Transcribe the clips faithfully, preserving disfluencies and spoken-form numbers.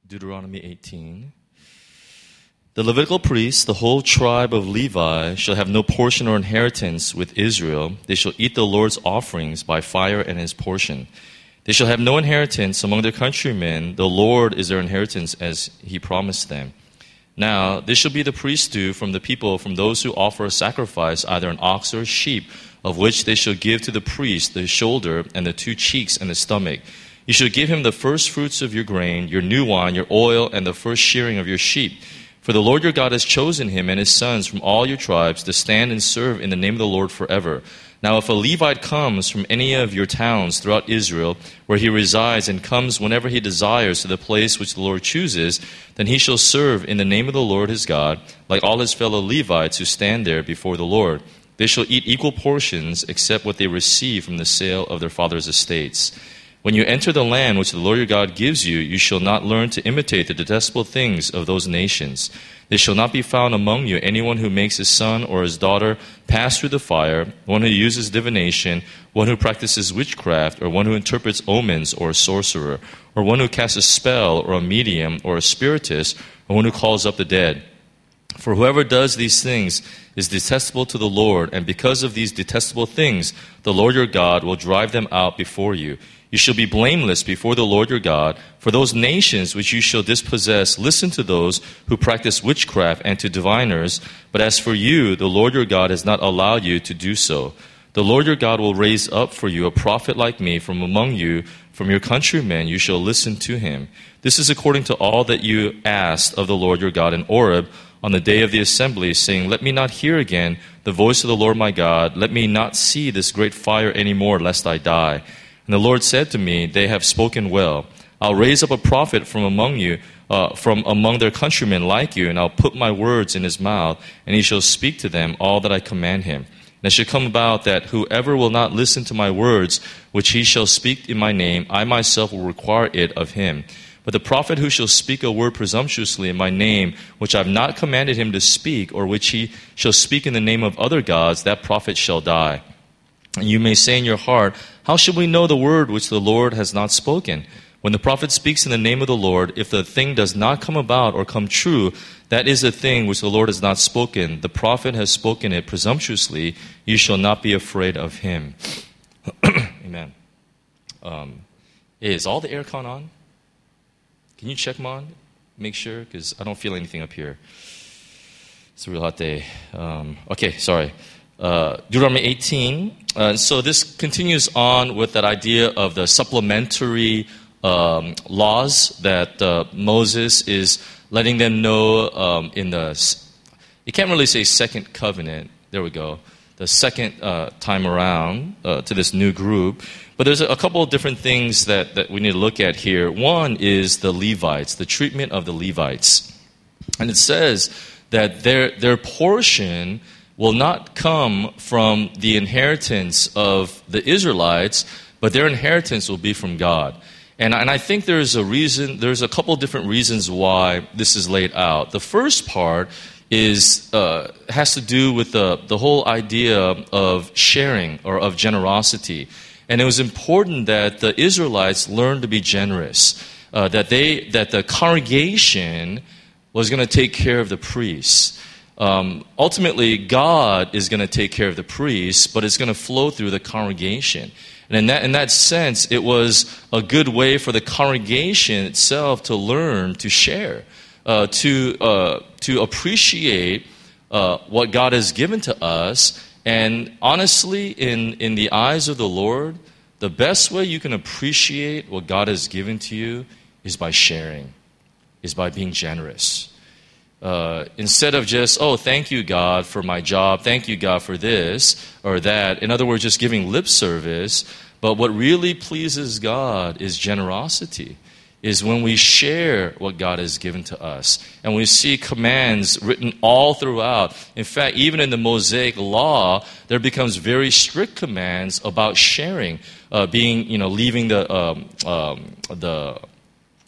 Deuteronomy eighteen. The Levitical priests, the whole tribe of Levi, shall have no portion or inheritance with Israel. They shall eat the Lord's offerings by fire and his portion. They shall have no inheritance among their countrymen. The Lord is their inheritance as he promised them. Now, this shall be the priest's due from the people, from those who offer a sacrifice, either an ox or a sheep, of which they shall give to the priest the shoulder and the two cheeks and the stomach. You shall give him the first fruits of your grain, your new wine, your oil, and the first shearing of your sheep. For the Lord your God has chosen him and his sons from all your tribes to stand and serve in the name of the Lord forever. Now if a Levite comes from any of your towns throughout Israel, where he resides, and comes whenever he desires to the place which the Lord chooses, then he shall serve in the name of the Lord his God, like all his fellow Levites who stand there before the Lord. They shall eat equal portions, except what they receive from the sale of their father's estates. When you enter the land which the Lord your God gives you, you shall not learn to imitate the detestable things of those nations. There shall not be found among you anyone who makes his son or his daughter pass through the fire, one who uses divination, one who practices witchcraft, or one who interprets omens, or a sorcerer, or one who casts a spell, or a medium, or a spiritist, or one who calls up the dead. For whoever does these things is detestable to the Lord, and because of these detestable things, the Lord your God will drive them out before you. You shall be blameless before the Lord your God. For those nations which you shall dispossess, listen to those who practice witchcraft and to diviners. But as for you, the Lord your God has not allowed you to do so. The Lord your God will raise up for you a prophet like me from among you, from your countrymen. You shall listen to him. This is according to all that you asked of the Lord your God in Horeb on the day of the assembly, saying, Let me not hear again the voice of the Lord my God. Let me not see this great fire any more, lest I die. And the Lord said to me, They have spoken well. I'll raise up a prophet from among you, uh, from among their countrymen like you, and I'll put my words in his mouth, and he shall speak to them all that I command him. And it shall come about that whoever will not listen to my words, which he shall speak in my name, I myself will require it of him. But the prophet who shall speak a word presumptuously in my name, which I have not commanded him to speak, or which he shall speak in the name of other gods, that prophet shall die. And you may say in your heart, How shall we know the word which the Lord has not spoken? When the prophet speaks in the name of the Lord, if the thing does not come about or come true, that is a thing which the Lord has not spoken. The prophet has spoken it presumptuously. You shall not be afraid of him. Amen. Um, is all the aircon on? Can you check them on? Make sure, because I don't feel anything up here. It's a real hot day. Um, okay, sorry. Uh, Deuteronomy eighteen. Uh, so this continues on with that idea of the supplementary um, laws that uh, Moses is letting them know um, in the, you can't really say second covenant, there we go, the second uh, time around uh, to this new group. But there's a, a couple of different things that, that we need to look at here. One is the Levites, the treatment of the Levites. And it says that their their portion will not come from the inheritance of the Israelites, but their inheritance will be from God. And, and I think there's a reason, there's a couple of different reasons why this is laid out. The first part is uh, has to do with the, the whole idea of sharing or of generosity. And it was important that the Israelites learn to be generous, uh, that they that the congregation was going to take care of the priests. Um, ultimately, God is going to take care of the priests, but it's going to flow through the congregation. And in that, in that sense, it was a good way for the congregation itself to learn to share, uh, to uh, to appreciate uh, what God has given to us. And honestly, in, in the eyes of the Lord, the best way you can appreciate what God has given to you is by sharing, is by being generous. Uh, instead of just, oh, thank you, God, for my job. Thank you, God, for this or that. In other words, just giving lip service. But what really pleases God is generosity, is when we share what God has given to us. And we see commands written all throughout. In fact, even in the Mosaic Law, there becomes very strict commands about sharing, uh, being, you know, leaving the um, um, the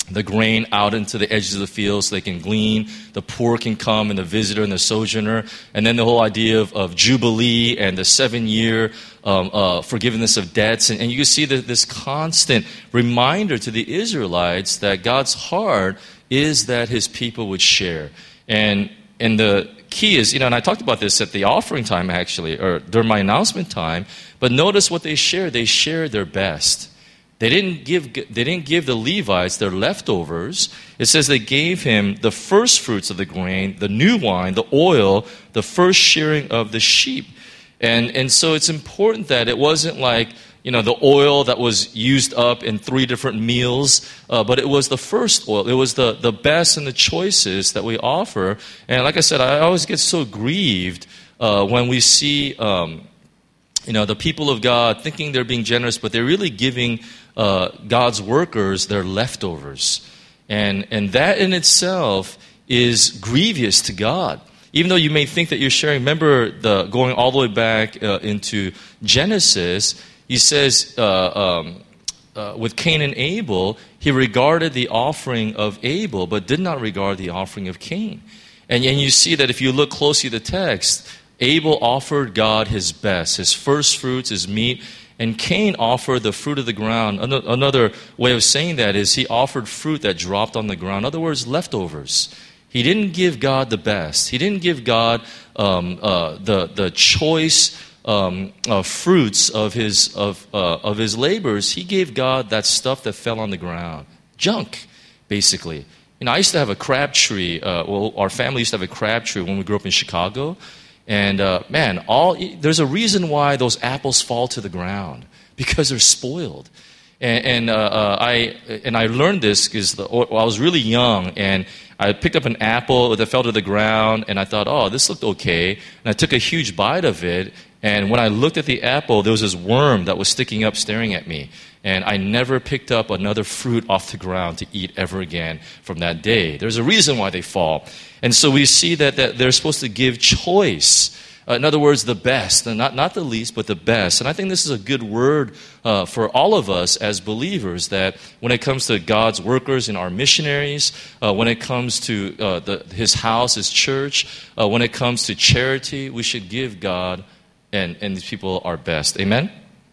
the grain out into the edges of the field so they can glean. The poor can come, and the visitor and the sojourner. And then the whole idea of, of Jubilee and the seven-year um, uh, forgiveness of debts. And, and you can see that this constant reminder to the Israelites that God's heart is that his people would share. And, and the key is, you know, and I talked about this at the offering time, actually, or during my announcement time, but notice what they shared. They shared their best. They didn't give they didn't give the Levites their leftovers. It says they gave him the first fruits of the grain, the new wine, the oil, the first shearing of the sheep. And and so it's important that it wasn't like, you know, the oil that was used up in three different meals, uh, but it was the first oil. It was the, the best and the choicest that we offer. And like I said, I always get so grieved uh, when we see um, you know, the people of God thinking they're being generous, but they're really giving uh, God's workers their leftovers. And, and that in itself is grievous to God. Even though you may think that you're sharing, remember the going all the way back uh, into Genesis, he says uh, um, uh, with Cain and Abel, he regarded the offering of Abel, but did not regard the offering of Cain. And, and you see that if you look closely at the text, Abel offered God his best, his first fruits, his meat, and Cain offered the fruit of the ground. Another way of saying that is he offered fruit that dropped on the ground. In other words, leftovers. He didn't give God the best. He didn't give God um, uh, the the choice um, uh, fruits of his of uh, of his labors. He gave God that stuff that fell on the ground, junk, basically. You know, I used to have a crab tree. Uh, well, our family used to have a crab tree when we grew up in Chicago. And uh, man, all there's a reason why those apples fall to the ground, because they're spoiled. And, and uh, uh, I and I learned this because well, I was really young, and I picked up an apple that fell to the ground, and I thought, oh, this looked okay. And I took a huge bite of it, and when I looked at the apple, there was this worm that was sticking up, staring at me. And I never picked up another fruit off the ground to eat ever again from that day. There's a reason why they fall. And so we see that, that they're supposed to give choice. Uh, in other words, the best, and not, not the least, but the best. And I think this is a good word uh, for all of us as believers, that when it comes to God's workers and our missionaries, uh, when it comes to uh, the, his house, his church, uh, when it comes to charity, we should give God and, and these people our best. Amen?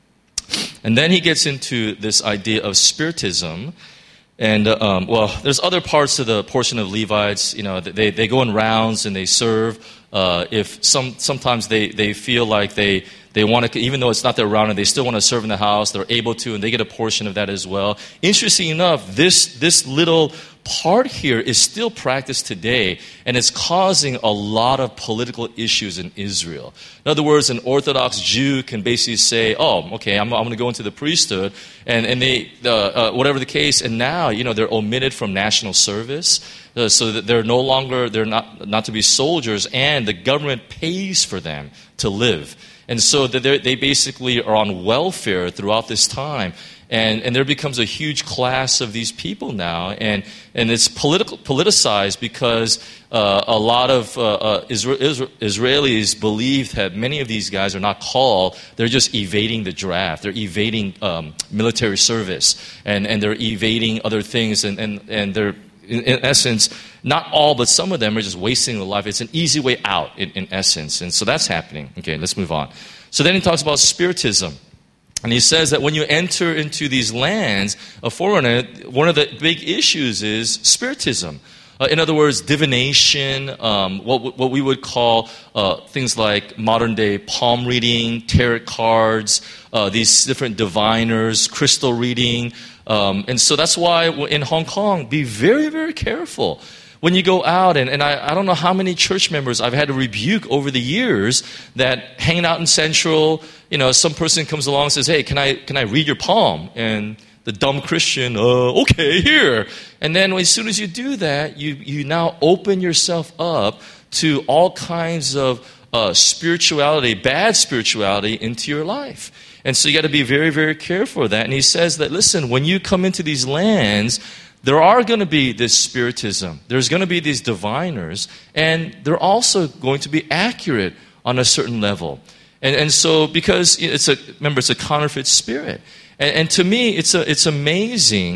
And then he gets into this idea of spiritism. And, uh, um, well, there's other parts of the portion of Levites. You know, they, they go in rounds and they serve. Uh, if some sometimes they, they feel like they, they want to, even though it's not their round, and they still want to serve in the house, they're able to, and they get a portion of that as well. Interesting enough, this this little part here is still practiced today, and it's causing a lot of political issues in Israel. In other words, an Orthodox Jew can basically say, oh, okay, I'm, I'm going to go into the priesthood, and, and they, uh, uh, whatever the case, and now, you know, they're omitted from national service, uh, so that they're no longer, they're not, not to be soldiers, and the government pays for them to live. And so that they basically are on welfare throughout this time. And, and there becomes a huge class of these people now, and, and it's political, politicized because uh, a lot of uh, uh, Isra- Isra- Israelis believe that many of these guys are not called, they're just evading the draft, they're evading um, military service, and, and they're evading other things, and, and, and they're, in, in essence, not all, but some of them are just wasting their life. It's an easy way out, in, in essence, and so that's happening. Okay, let's move on. So then he talks about spiritism. And he says that when you enter into these lands, a foreigner, one of the big issues is spiritism. Uh, in other words, divination, um, what what we would call uh, things like modern-day palm reading, tarot cards, uh, these different diviners, crystal reading. Um, and so that's why in Hong Kong, be very, very careful. When you go out, and, and I, I don't know how many church members I've had to rebuke over the years that hanging out in Central, you know, some person comes along and says, hey, can I can I read your palm? And the dumb Christian, uh, okay, here. And then as soon as you do that, you, you now open yourself up to all kinds of uh, spirituality, bad spirituality into your life. And so you got to be very, very careful of that. And he says that, listen, when you come into these lands, there are going to be this spiritism. There's going to be these diviners, and they're also going to be accurate on a certain level. And, and so, because it's a remember, it's a counterfeit spirit. And, and to me, it's a, it's amazing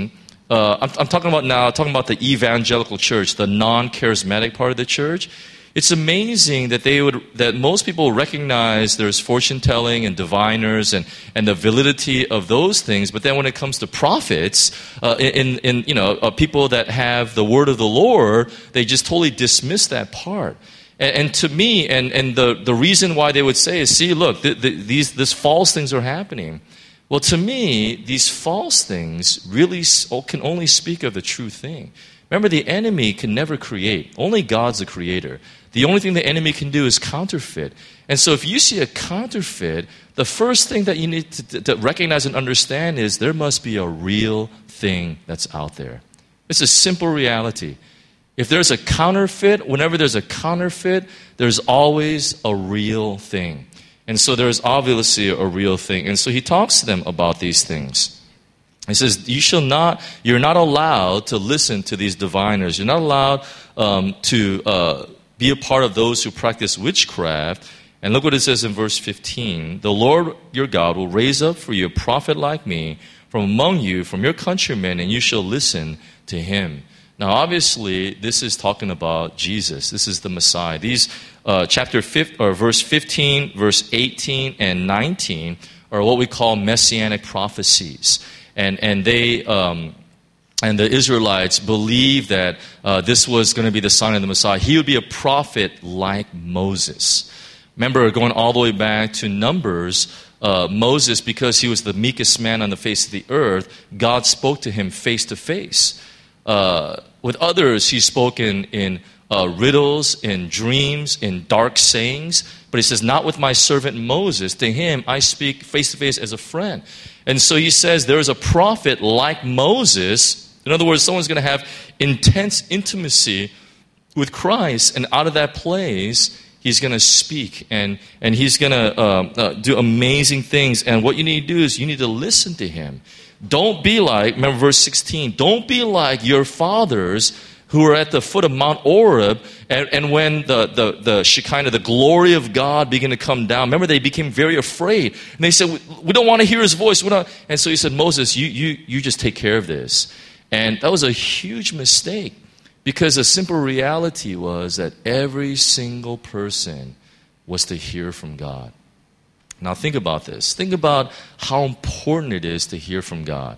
uh, I'm, I'm talking about now, talking about the evangelical church, the non-charismatic part of the church. It's amazing that they would, that most people recognize there's fortune telling and diviners and, and the validity of those things. But then when it comes to prophets, uh, in, in, you know, uh, people that have the word of the Lord, they just totally dismiss that part. And, and to me, and, and the, the reason why they would say is, see, look, the, the, these, these false things are happening. Well, to me, these false things really can only speak of the true thing. Remember, the enemy can never create. Only God's the creator. The only thing the enemy can do is counterfeit. And so if you see a counterfeit, the first thing that you need to, to recognize and understand is there must be a real thing that's out there. It's a simple reality. If there's a counterfeit, whenever there's a counterfeit, there's always a real thing. And so there's obviously a real thing. And so he talks to them about these things. He says, you shall not, you're not allowed to listen to these diviners. You're not allowed um, to uh, be a part of those who practice witchcraft. And look what it says in verse fifteen. The Lord your God will raise up for you a prophet like me from among you, from your countrymen, and you shall listen to him. Now, obviously, this is talking about Jesus. This is the Messiah. These uh, chapter fifth, or verse fifteen, verse eighteen, and nineteen are what we call messianic prophecies. And and they um, and the Israelites believed that uh, this was going to be the sign of the Messiah. He would be a prophet like Moses. Remember, going all the way back to Numbers, uh, Moses, because he was the meekest man on the face of the earth, God spoke to him face to face. Uh, with others, he spoke in, in uh, riddles, in dreams, in dark sayings. But he says, not with my servant Moses. To him, I speak face to face as a friend. And so he says, there is a prophet like Moses. In other words, someone's going to have intense intimacy with Christ. And out of that place, he's going to speak. And, and he's going to uh, uh, do amazing things. And what you need to do is you need to listen to him. Don't be like, remember verse sixteen, don't be like your fathers who were at the foot of Mount Oreb, and, and when the, the, the Shekinah, the glory of God began to come down, remember they became very afraid. And they said, we, we don't want to hear his voice. We don't. And so he said, Moses, you, you, you just take care of this. And that was a huge mistake, because the simple reality was that every single person was to hear from God. Now think about this. Think about how important it is to hear from God.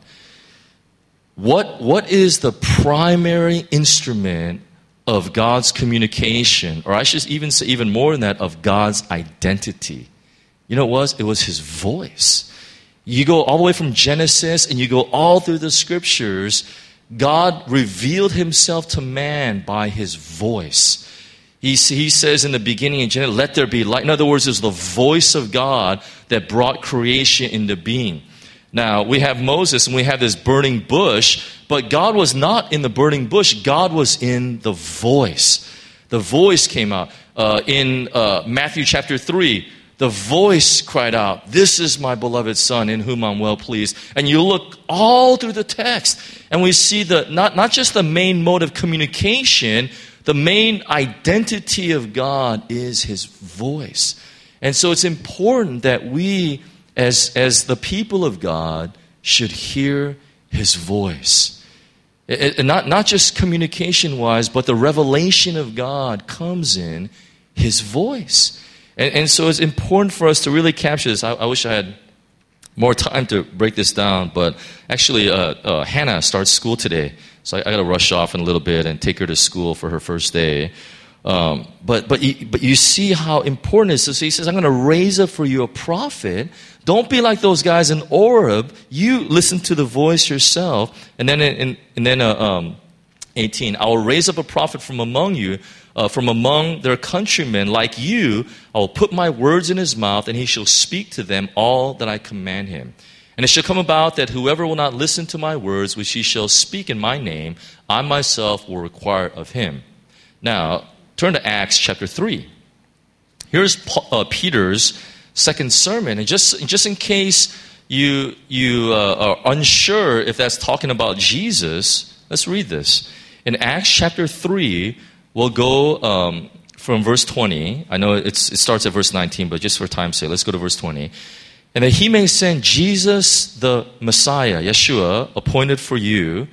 What, what is the primary instrument of God's communication, or I should even say even more than that, of God's identity? You know what it was? It was his voice. You go all the way from Genesis and you go all through the scriptures, God revealed himself to man by his voice. He, he says in the beginning in Genesis, let there be light. In other words, it was the voice of God that brought creation into being. Now, we have Moses and we have this burning bush, but God was not in the burning bush. God was in the voice. The voice came out. Uh, in uh, Matthew chapter three, the voice cried out, this is my beloved Son in whom I'm well pleased. And you look all through the text, and we see the not, not just the main mode of communication, the main identity of God is his voice. And so it's important that we, as, as the people of God, should hear his voice. It, it, not, not just communication-wise, but the revelation of God comes in his voice. And, and so it's important for us to really capture this. I, I wish I had more time to break this down, but actually uh, uh, Hannah starts school today. So I, I got to rush off in a little bit and take her to school for her first day. Um, but but you, but you see how important it is. So he says, I'm going to raise up for you a prophet. Don't be like those guys in Oreb. You listen to the voice yourself. And then in, and then uh, um, eighteen, I will raise up a prophet from among you, uh, from among their countrymen like you. I will put my words in his mouth, and he shall speak to them all that I command him. And it shall come about that whoever will not listen to my words, which he shall speak in my name, I myself will require of him. Now, turn to Acts chapter three. Here's Paul, uh, Peter's second sermon. And just, just in case you, you uh, are unsure if that's talking about Jesus, let's read this. In Acts chapter three, we'll go um, from verse twenty. I know it's, it starts at verse nineteen, but just for time's sake, let's go to verse twenty. And that he may send Jesus the Messiah, Yeshua, appointed for you,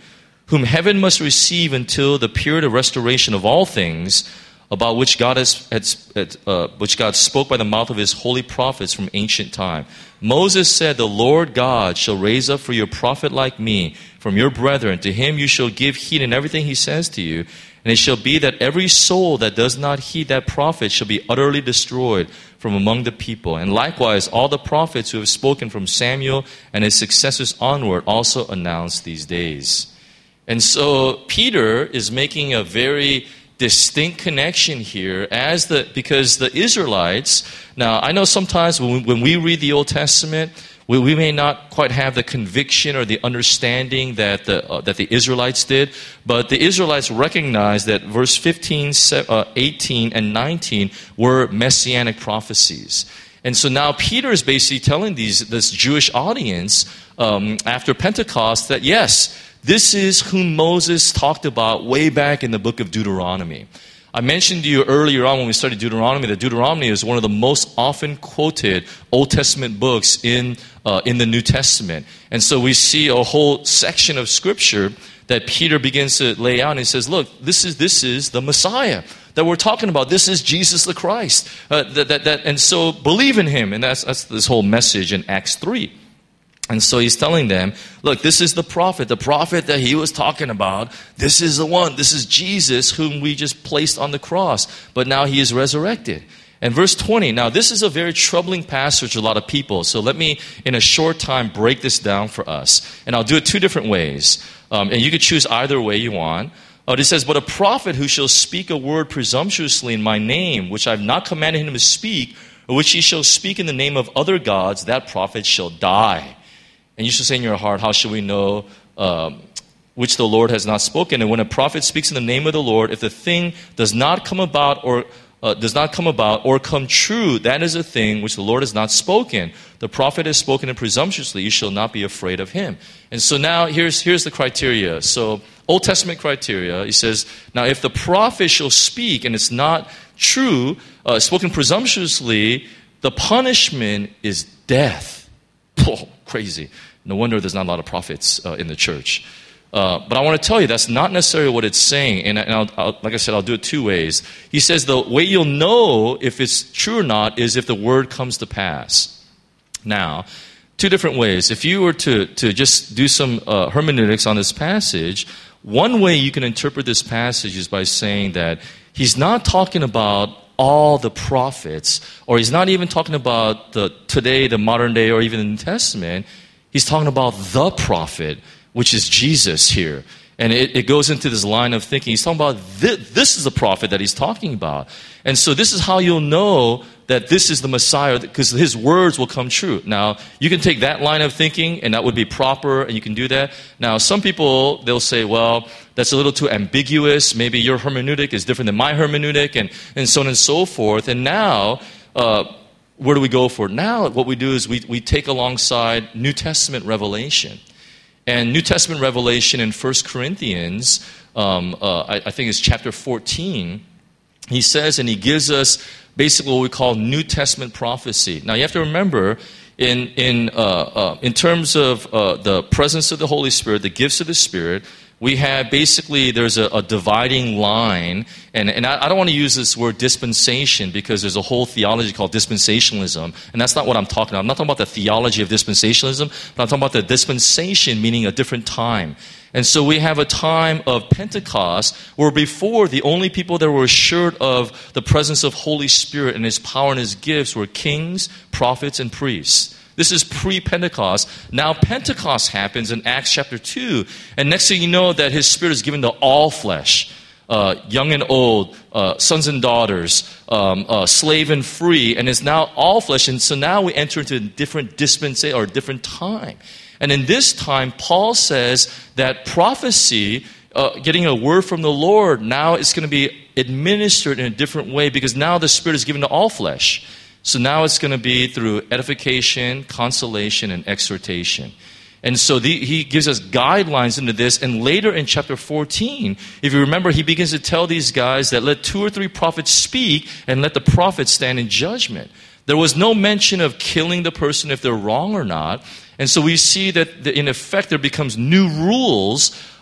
whom heaven must receive until the period of restoration of all things, about which God has, has uh, which God spoke by the mouth of his holy prophets from ancient time. Moses said, the Lord God shall raise up for you a prophet like me from your brethren. To him you shall give heed in everything he says to you. And it shall be that every soul that does not heed that prophet shall be utterly destroyed from among the people. And likewise, all the prophets who have spoken from Samuel and his successors onward also announce these days. And so Peter is making a very distinct connection here as the because the Israelites, now I know sometimes when we, when we read the Old Testament, we, we may not quite have the conviction or the understanding that the uh, that the Israelites did, but the Israelites recognized that verse fifteen, eighteen, and nineteen were messianic prophecies. And so now Peter is basically telling these this Jewish audience um, after Pentecost that yes, this is whom Moses talked about way back in the book of Deuteronomy. I mentioned to you earlier on when we studied Deuteronomy that Deuteronomy is one of the most often quoted Old Testament books in uh, in the New Testament. And so we see a whole section of Scripture that Peter begins to lay out, and he says, look, this is this is the Messiah that we're talking about. This is Jesus the Christ. Uh, that, that, that, and so believe in him. And that's, that's this whole message in Acts three. And so he's telling them, look, this is the prophet, the prophet that he was talking about. This is the one. This is Jesus whom we just placed on the cross. But now he is resurrected. And verse twenty, now this is a very troubling passage to a lot of people. So let me, in a short time, break this down for us. And I'll do it two different ways. Um, and you can choose either way you want. Uh, it says, but a prophet who shall speak a word presumptuously in my name, which I have not commanded him to speak, or which he shall speak in the name of other gods, that prophet shall die. And you shall say in your heart, how shall we know um, which the Lord has not spoken? And when a prophet speaks in the name of the Lord, if the thing does not come about or uh, does not come about or come true, that is a thing which the Lord has not spoken. The prophet has spoken it presumptuously. You shall not be afraid of him. And so now here's here's the criteria. So Old Testament criteria. He says, now if the prophet shall speak and it's not true, uh, spoken presumptuously, the punishment is death. Oh, crazy. No wonder there's not a lot of prophets uh, in the church. Uh, but I want to tell you that's not necessarily what it's saying. And, and I'll, I'll, like I said, I'll do it two ways. He says the way you'll know if it's true or not is if the word comes to pass. Now, two different ways. If you were to, to just do some uh, hermeneutics on this passage, one way you can interpret this passage is by saying that he's not talking about all the prophets, or he's not even talking about the today, the modern day, or even the New Testament. He's talking about the prophet, which is Jesus here. And it, it goes into this line of thinking. He's talking about this, this is the prophet that he's talking about. And so this is how you'll know that this is the Messiah, because his words will come true. Now, you can take that line of thinking, and that would be proper, and you can do that. Now, some people, they'll say, well, that's a little too ambiguous. Maybe your hermeneutic is different than my hermeneutic, and, and so on and so forth. And now, uh, where do we go for it? Now, what we do is we, we take alongside New Testament revelation. And New Testament revelation in First Corinthians, um, uh, I, I think it's chapter fourteen, he says, and he gives us basically what we call New Testament prophecy. Now, you have to remember, in in uh, uh, in terms of uh, the presence of the Holy Spirit, the gifts of the Spirit, we have basically, there's a, a dividing line, and, and I, I don't want to use this word dispensation because there's a whole theology called dispensationalism, and that's not what I'm talking about. I'm not talking about the theology of dispensationalism, but I'm talking about the dispensation, meaning a different time. And so we have a time of Pentecost where before the only people that were assured of the presence of Holy Spirit and His power and His gifts were kings, prophets, and priests. This is pre-Pentecost. Now Pentecost happens in Acts chapter two. And next thing you know that His Spirit is given to all flesh. Uh, young and old, uh, sons and daughters, um, uh, slave and free. And it's now all flesh. And so now we enter into a different dispensation or a different time. And in this time, Paul says that prophecy, uh, getting a word from the Lord, now it's going to be administered in a different way because now the Spirit is given to all flesh. So now it's going to be through edification, consolation, and exhortation. And so the, he gives us guidelines into this. And later in chapter fourteen, if you remember, he begins to tell these guys that let two or three prophets speak and let the prophets stand in judgment. There was no mention of killing the person if they're wrong or not. And so we see that in effect there becomes new rules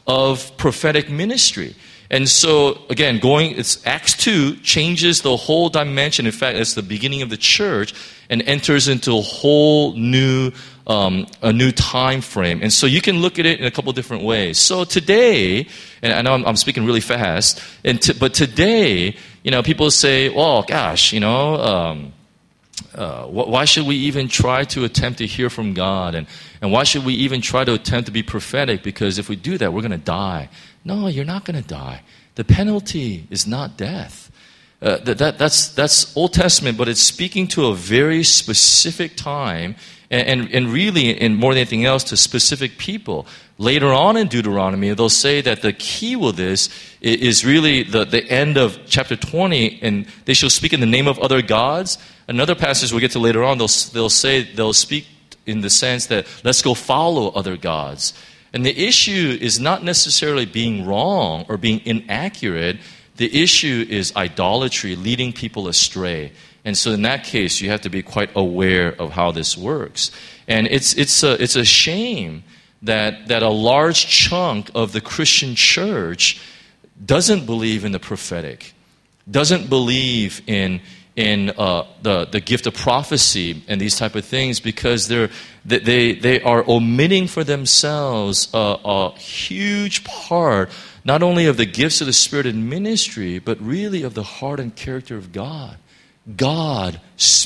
of prophetic ministry. And so, again, going, it's Acts two changes the whole dimension. In fact, it's the beginning of the church and enters into a whole new, um, a new time frame. And so you can look at it in a couple different ways. So today, and I know I'm, I'm speaking really fast, and to, but today, you know, people say, well, gosh, you know, um, Uh, why should we even try to attempt to hear from God? And, and why should we even try to attempt to be prophetic? Because if we do that, we're going to die. No, you're not going to die. The penalty is not death. Uh, that, that, that's, that's Old Testament, but it's speaking to a very specific time and, and, and really, and more than anything else, to specific people. Later on in Deuteronomy, they'll say that the key with this is really the, the end of chapter twenty, and they shall speak in the name of other gods. Another passage we'll get to later on, they'll, they'll say, they'll speak in the sense that let's go follow other gods. And the issue is not necessarily being wrong or being inaccurate. The issue is idolatry, leading people astray. And so in that case, you have to be quite aware of how this works. And it's, it's, a, it's a shame that, that a large chunk of the Christian church doesn't believe in the prophetic, doesn't believe in in uh, the, the gift of prophecy and these type of things, because they're, they, they are omitting for themselves a, a huge part, not only of the gifts of the Spirit in ministry, but really of the heart and character of God. God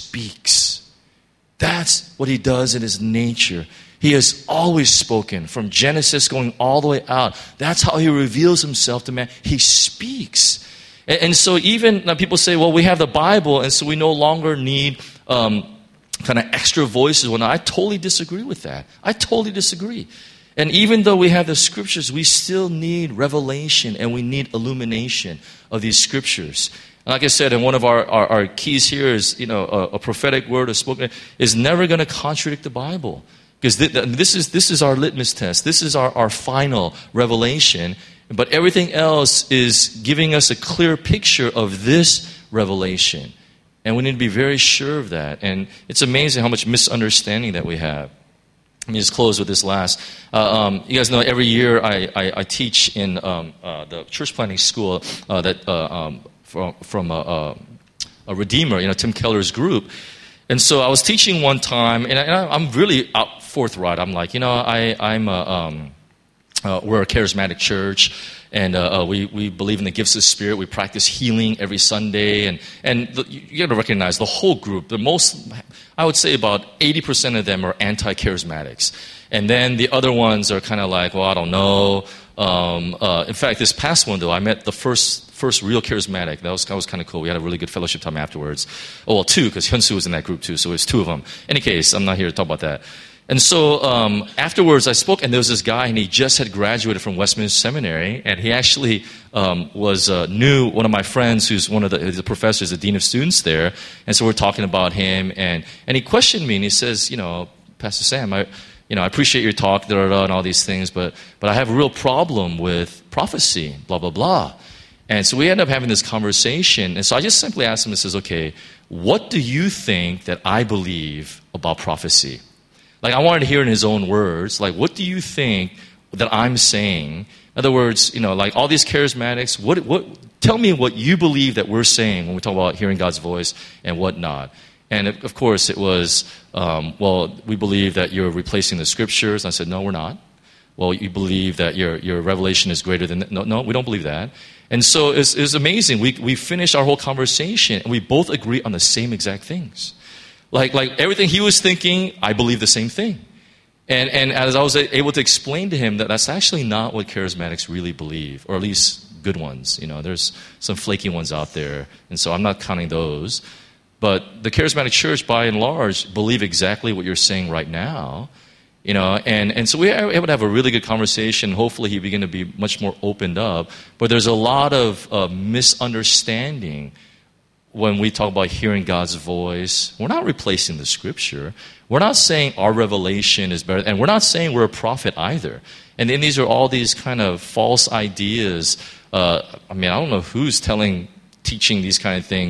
speaks. That's what He does in His nature. He has always spoken, from Genesis going all the way out. That's how He reveals Himself to man. He speaks. And so even uh, people say, well, we have the Bible, and so we no longer need um, kind of extra voices. Well, no, I totally disagree with that. I totally disagree. And even though we have the Scriptures, we still need revelation and we need illumination of these Scriptures. And like I said, and one of our, our, our keys here is, you know, a, a prophetic word or spoken is never going to contradict the Bible. Because th- th- this is this is our litmus test. This is our, our final revelation. But everything else is giving us a clear picture of this revelation. And we need to be very sure of that. And it's amazing how much misunderstanding that we have. Let me just close with this last. Uh, um, you guys know every year I, I, I teach in um, uh, the church planting school uh, that uh, um, from, from a, a Redeemer, you know, Tim Keller's group. And so I was teaching one time, and, I, and I'm really out forthright. I'm like, you know, I, I'm a... Um, Uh, we're a charismatic church, and uh, uh, we, we believe in the gifts of the Spirit. We practice healing every Sunday, and, and the, you, you got to recognize the whole group, the most, I would say about eighty percent of them are anti-charismatics. And then the other ones are kind of like, well, I don't know. Um, uh, in fact, this past one, though, I met the first first real charismatic. That was, that was kind of cool. We had a really good fellowship time afterwards. Oh, well, two, because Hyun-Soo was in that group, too, so it was two of them. In any case, I'm not here to talk about that. And so um, afterwards I spoke, and there was this guy, and he just had graduated from Westminster Seminary, and he actually um, was uh, knew one of my friends who's one of the, the professors, the dean of students there, and so we're talking about him, and, and he questioned me, and he says, you know, Pastor Sam, I, you know, I appreciate your talk, da, da, da, and all these things, but, but I have a real problem with prophecy, blah, blah, blah. And so we ended up having this conversation, and so I just simply asked him, and says, okay, what do you think that I believe about prophecy? Like, I wanted to hear in his own words, like, what do you think that I'm saying? In other words, you know, like all these charismatics, what, what, tell me what you believe that we're saying when we talk about hearing God's voice and whatnot. And of course, it was, um, well, we believe that you're replacing the Scriptures. And I said, no, we're not. Well, you believe that your, your revelation is greater than that. No, no, we don't believe that. And so it's, it's amazing. We, we finished our whole conversation, and we both agree on the same exact things. Like, like everything he was thinking, I believe the same thing. And, and as I was able to explain to him that that's actually not what charismatics really believe, or at least good ones. You know, there's some flaky ones out there, and so I'm not counting those. But the charismatic church, by and large, believe exactly what you're saying right now. You know, and, and so we were able to have a really good conversation. Hopefully he began to be much more opened up. But there's a lot of uh, misunderstanding when we talk about hearing God's voice. We're not replacing the Scripture. We're not saying our revelation is better. And we're not saying we're a prophet either. And then these are all these kind of false ideas. Uh, I mean, I don't know who's telling, teaching these kind of things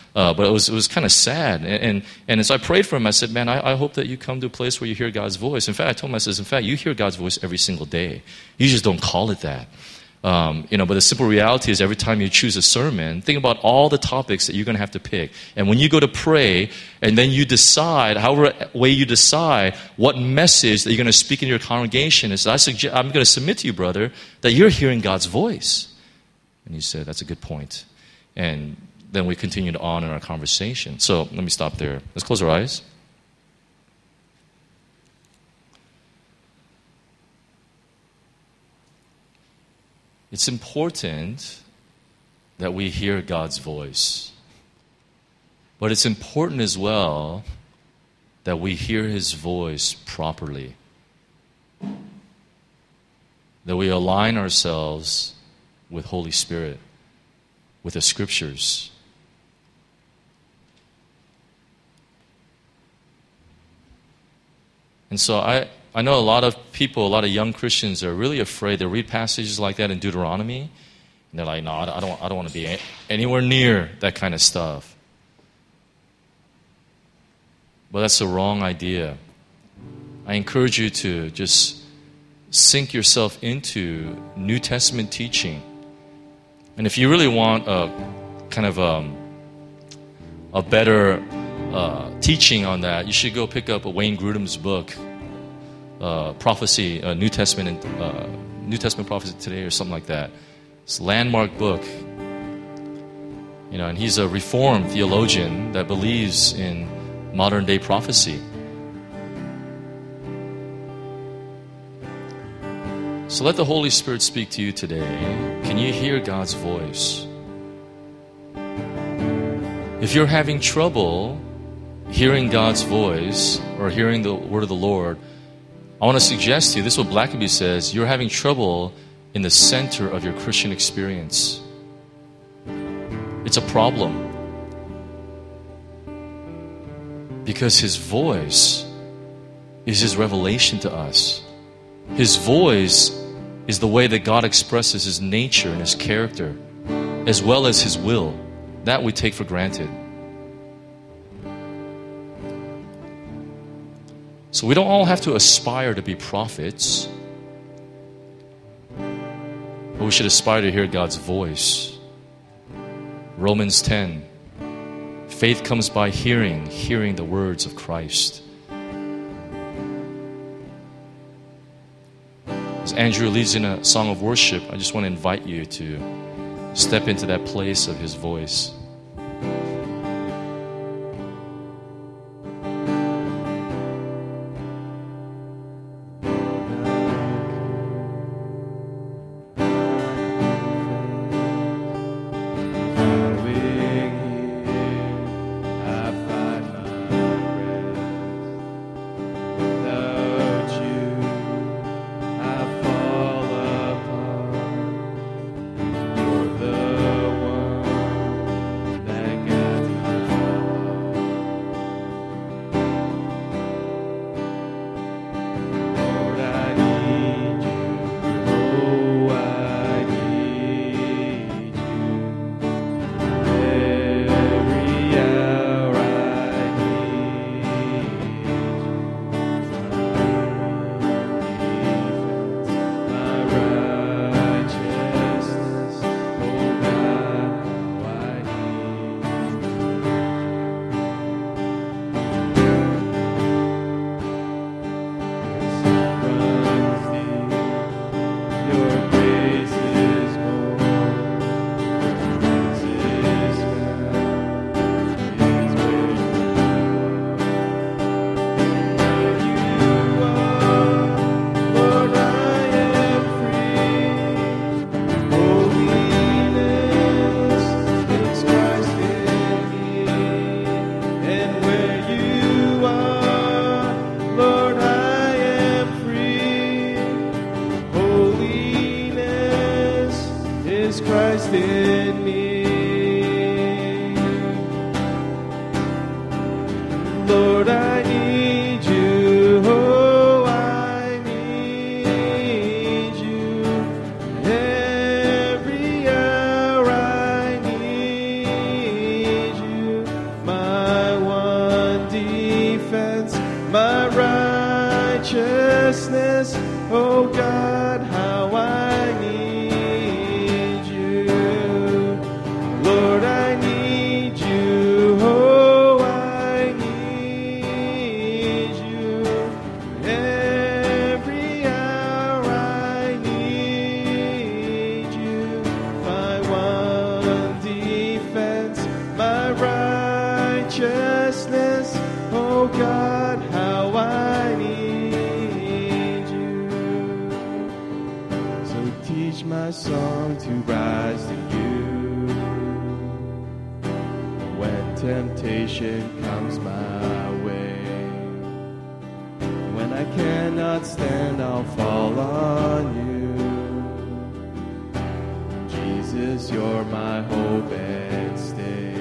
Uh, but it was it was kind of sad. And, and and as I prayed for him, I said, man, I, I hope that you come to a place where you hear God's voice. In fact, I told him, I says, in fact, you hear God's voice every single day. You just don't call it that. Um, you know, but the simple reality is every time you choose a sermon, think about all the topics that you're going to have to pick. And when you go to pray, and then you decide, however way you decide, what message that you're going to speak in your congregation, is I suggest, I'm going to submit to you, brother, that you're hearing God's voice. And he said, that's a good point. And then we continued on in our conversation. So let me stop there. Let's close our eyes. It's important that we hear God's voice. But it's important as well that we hear His voice properly. That we align ourselves with Holy Spirit, with the Scriptures. And so I, I know a lot of people, a lot of young Christians are really afraid. They read passages like that in Deuteronomy, and they're like, no, I don't, I don't want to be anywhere near that kind of stuff. But that's the wrong idea. I encourage you to just sink yourself into New Testament teaching. And if you really want a kind of um, a better uh, teaching on that, you should go pick up a Wayne Grudem's book, uh, Prophecy, uh, New Testament, and uh, New Testament Prophecy Today, or something like that. It's a landmark book. You know, and he's a Reformed theologian that believes in modern day prophecy. So let the Holy Spirit speak to you today. Can you hear God's voice? If you're having trouble hearing God's voice or hearing the word of the Lord, I want to suggest to you, this is what Blackaby says, you're having trouble in the center of your Christian experience. It's a problem. Because His voice is His revelation to us. His voice is the way that God expresses His nature and His character, as well as His will. That we take for granted. So we don't all have to aspire to be prophets, but we should aspire to hear God's voice. Romans ten. Faith comes by hearing, hearing the words of Christ. As Andrew leads in a song of worship, I just want to invite you to step into that place of His voice. Every hour I need you. my song to rise to you. When temptation comes my way, when I cannot stand, I'll fall on you. Jesus, you're my hope and stay.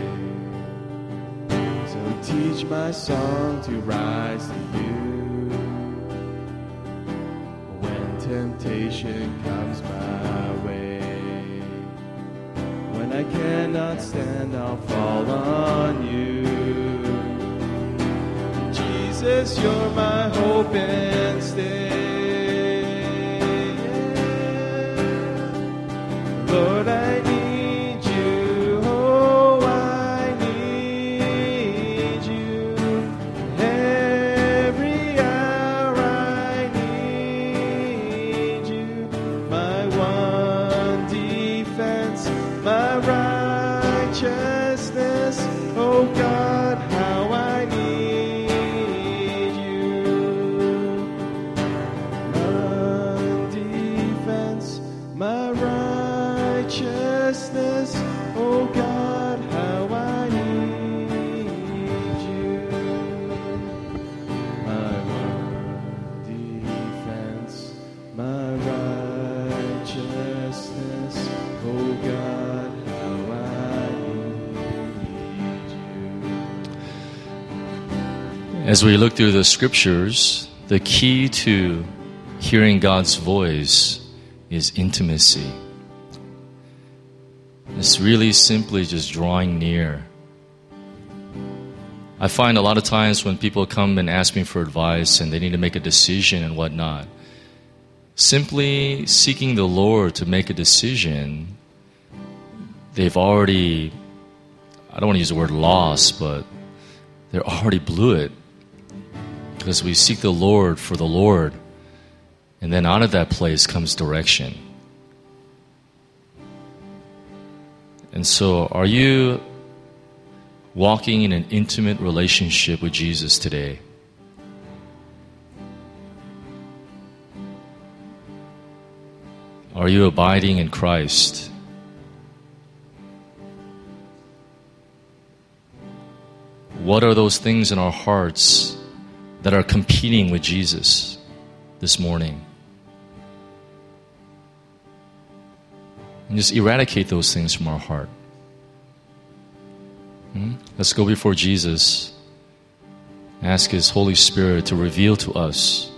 So teach my song to rise to you. Temptation comes my way. When I cannot stand, I'll fall on you. Jesus, you're my hope and stay. Lord, I need you. Oh, I need you. Every hour I need you. My one defense, my righteousness. Oh God, how I need you. My defense, my righteousness. Oh God, how I need you. My one defense, my righteousness. Oh God, how I need you. As we look through the scriptures, the key to hearing God's voice is intimacy. It's really simply just drawing near. I find a lot of times when people come and ask me for advice and they need to make a decision and whatnot, simply seeking the Lord to make a decision, they've already, I don't want to use the word lost, but they already blew it. Because we seek the Lord for the Lord, and then out of that place comes direction. And so, are you walking in an intimate relationship with Jesus today? Are you abiding in Christ? What are those things in our hearts that are competing with Jesus this morning? And just eradicate those things from our heart. Hmm? Let's go before Jesus. Ask His Holy Spirit to reveal to us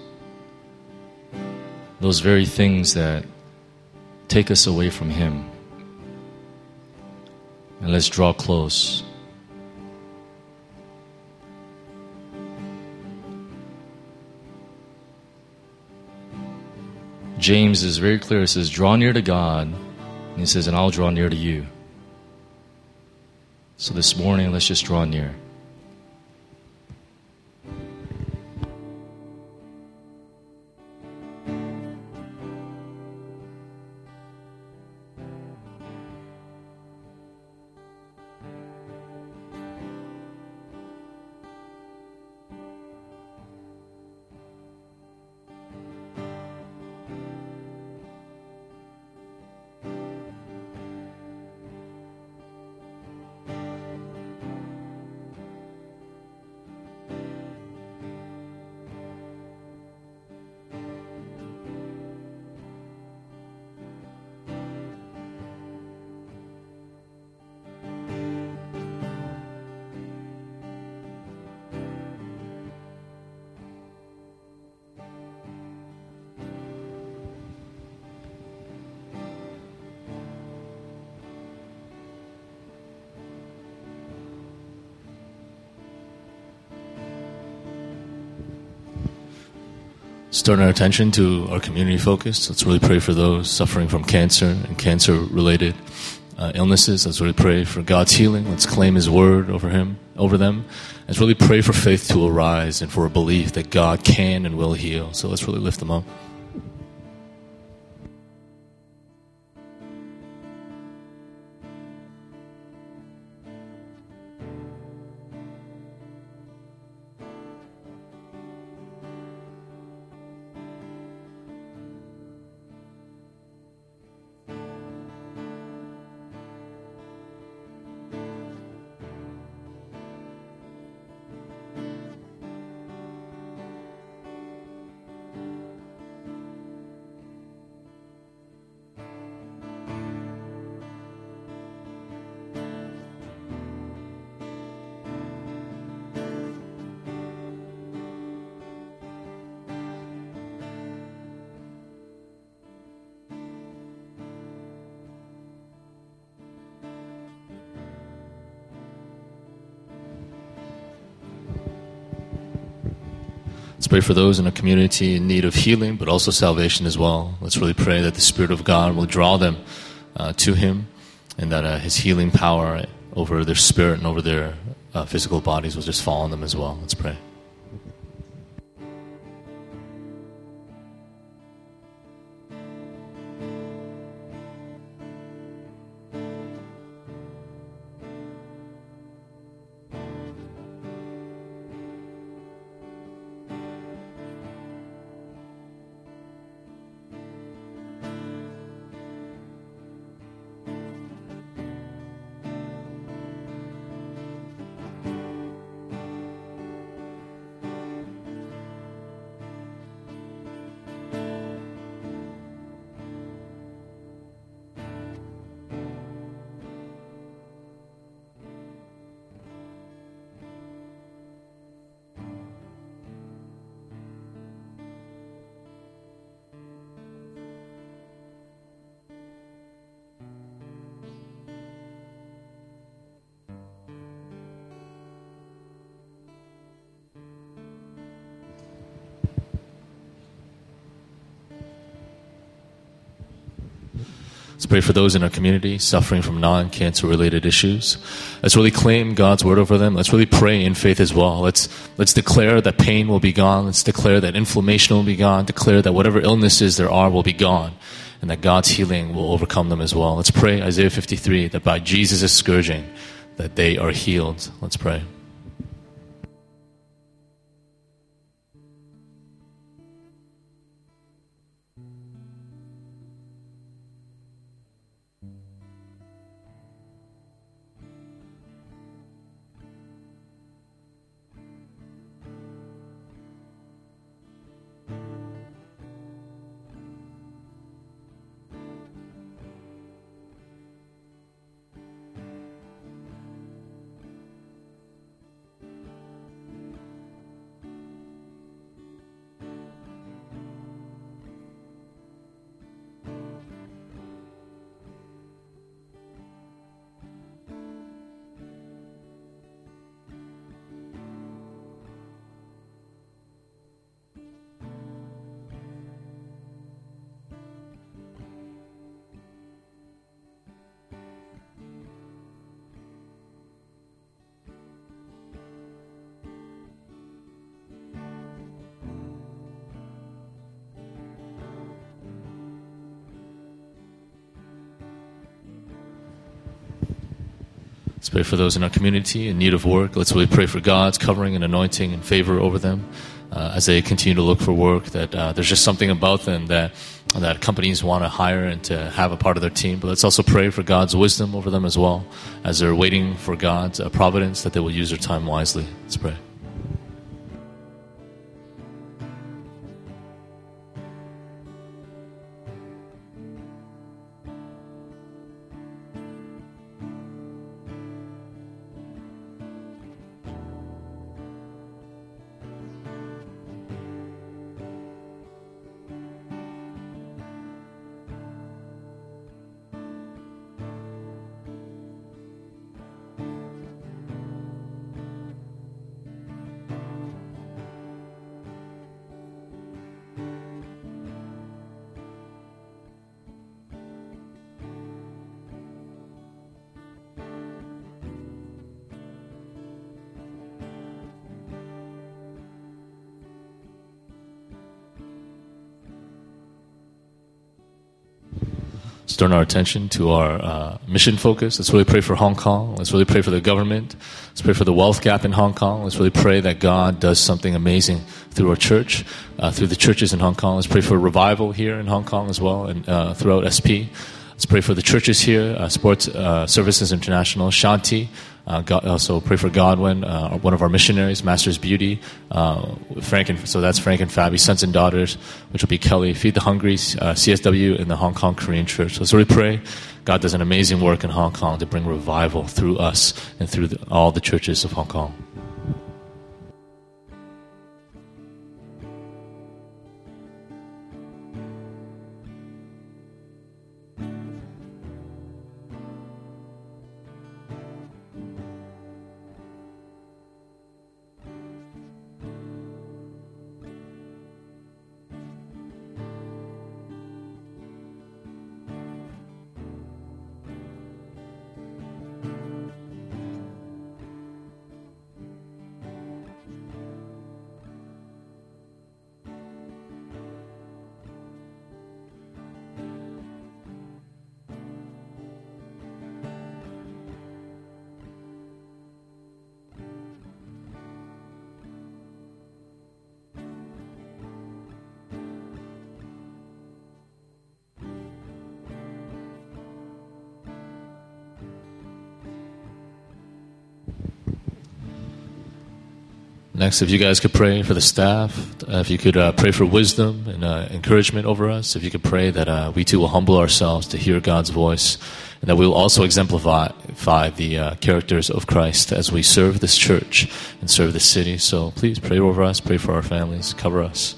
those very things that take us away from Him. And let's draw close. James is very clear. It says, draw near to God. And he says, and I'll draw near to you. So this morning, let's just draw near. Let's turn our attention to our community focus. Let's really pray for those suffering from cancer and cancer-related uh, illnesses. Let's really pray for God's healing. Let's claim His word over him, over them. Let's really pray for faith to arise and for a belief that God can and will heal. So let's really lift them up. Let's pray for those in our community in need of healing, but also salvation as well. Let's really pray that the Spirit of God will draw them uh, to Him, and that uh, His healing power over their spirit and over their uh, physical bodies will just fall on them as well. Let's pray. Let's pray for those in our community suffering from non-cancer related issues. Let's really claim God's word over them. Let's really pray in faith as well. Let's let's declare that pain will be gone. Let's declare that inflammation will be gone. Declare that whatever illnesses there are will be gone, and that God's healing will overcome them as well. Let's pray Isaiah fifty-three, that by Jesus' scourging that they are healed. Let's pray. Let's pray for those in our community in need of work. Let's really pray for God's covering and anointing and favor over them uh, as they continue to look for work, that uh, there's just something about them that that companies want to hire and to have a part of their team. But let's also pray for God's wisdom over them as well as they're waiting for God's uh, providence, that they will use their time wisely. Let's pray. Let's turn our attention to our uh, mission focus. Let's really pray for Hong Kong. Let's really pray for the government. Let's pray for the wealth gap in Hong Kong. Let's really pray that God does something amazing through our church, uh, through the churches in Hong Kong. Let's pray for revival here in Hong Kong as well, and uh, throughout S P. Let's pray for the churches here, uh, Sports uh, Services International, Shanti. Uh, God, also pray for Godwin, uh, one of our missionaries, Master's Beauty. Uh, Frank and, so that's Frank and Fabi, sons and daughters, which will be Kelly. Feed the Hungry, uh, C S W, and the Hong Kong Korean Church. So let's really pray God does an amazing work in Hong Kong to bring revival through us and through the, all the churches of Hong Kong. Next, if you guys could pray for the staff, uh, if you could uh, pray for wisdom and uh, encouragement over us, if you could pray that uh, we too will humble ourselves to hear God's voice, and that we will also exemplify the uh, characters of Christ as we serve this church and serve this city. So please pray over us, pray for our families, cover us.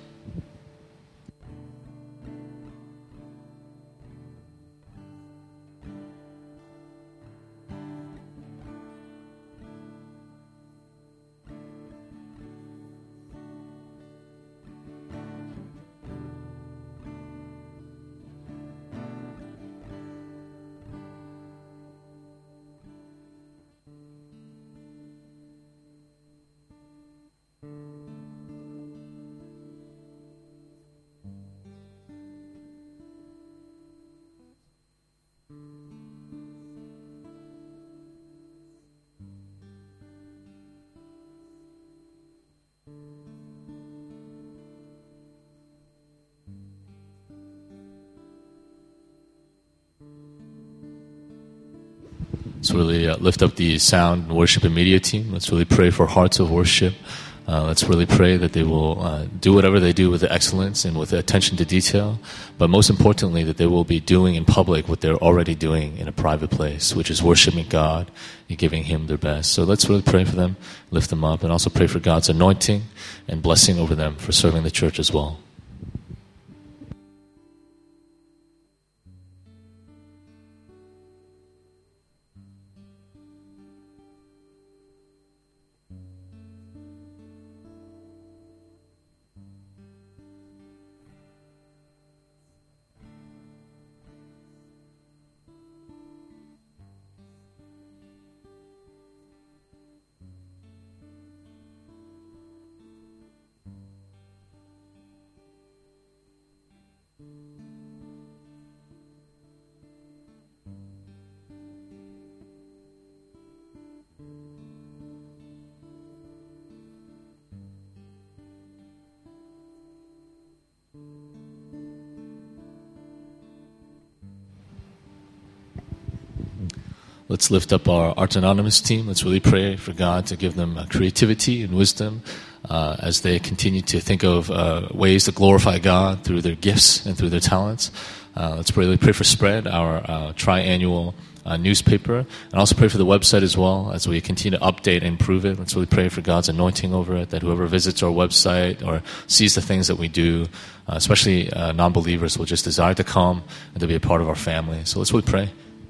Let's really uh, lift up the sound and worship and media team. Let's really pray for hearts of worship. Uh, let's really pray that they will uh, do whatever they do with excellence and with attention to detail, but most importantly, that they will be doing in public what they're already doing in a private place, which is worshiping God and giving Him their best. So let's really pray for them, lift them up, and also pray for God's anointing and blessing over them for serving the church as well. Let's lift up our Art Anonymous team. Let's really pray for God to give them uh, creativity and wisdom uh, as they continue to think of uh, ways to glorify God through their gifts and through their talents. Uh, let's really pray for Spread, our uh, triannual uh, newspaper, and also pray for the website as well as we continue to update and improve it. Let's really pray for God's anointing over it, that whoever visits our website or sees the things that we do, uh, especially uh, non-believers, will just desire to come and to be a part of our family. So let's really pray.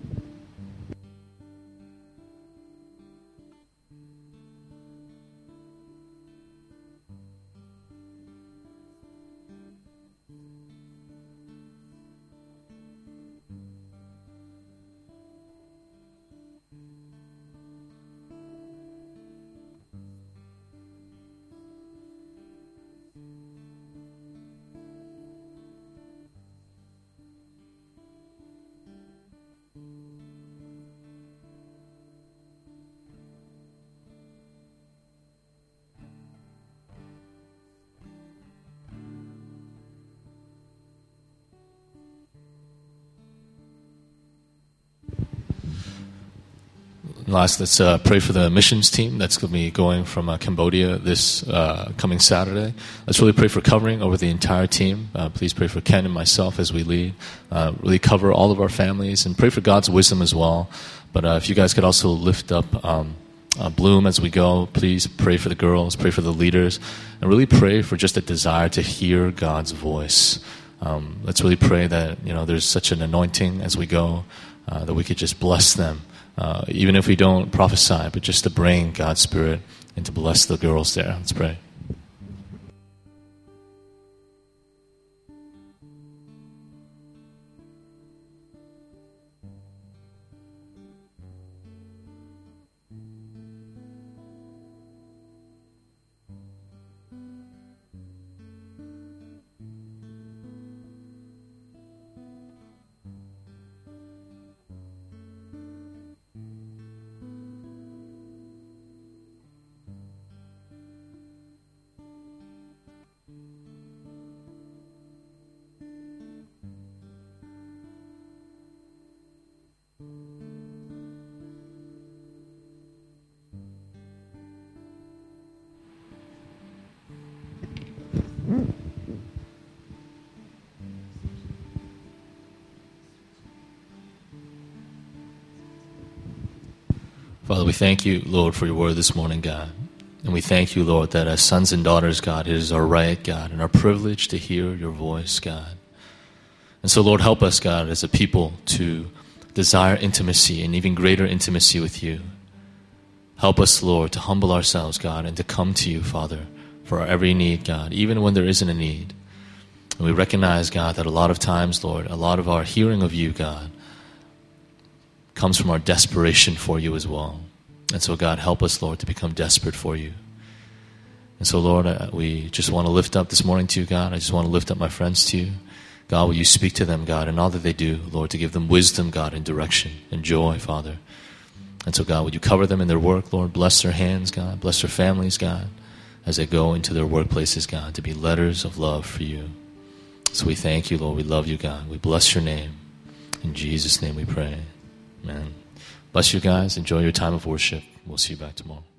Last, let's uh, pray for the missions team that's going to be going from uh, Cambodia this uh, coming Saturday. Let's really pray for covering over the entire team. Uh, please pray for Ken and myself as we lead. Uh, really cover all of our families and pray for God's wisdom as well. But uh, if you guys could also lift up um, uh, Bloom as we go, please pray for the girls, pray for the leaders, and really pray for just a desire to hear God's voice. Um, let's really pray that you know there's such an anointing as we go uh, that we could just bless them. Uh, even if we don't prophesy, but just to bring God's Spirit and to bless the girls there. Let's pray. Father, we thank you, Lord, for your word this morning, God. And we thank you, Lord, that as sons and daughters, God, it is our right, God, and our privilege to hear your voice, God. And so, Lord, help us, God, as a people to desire intimacy and even greater intimacy with you. Help us, Lord, to humble ourselves, God, and to come to you, Father, for our every need, God, even when there isn't a need. And we recognize, God, that a lot of times, Lord, a lot of our hearing of you, God, comes from our desperation for you as well. And so, God, help us, Lord, to become desperate for you. And so, Lord, we just want to lift up this morning to you, God. I just want to lift up my friends to you. God, will you speak to them, God, in all that they do, Lord, to give them wisdom, God, and direction and joy, Father. And so, God, would you cover them in their work, Lord? Bless their hands, God. Bless their families, God, as they go into their workplaces, God, to be letters of love for you. So we thank you, Lord. We love you, God. We bless your name. In Jesus' name we pray. Amen. Bless you guys. Enjoy your time of worship. We'll see you back tomorrow.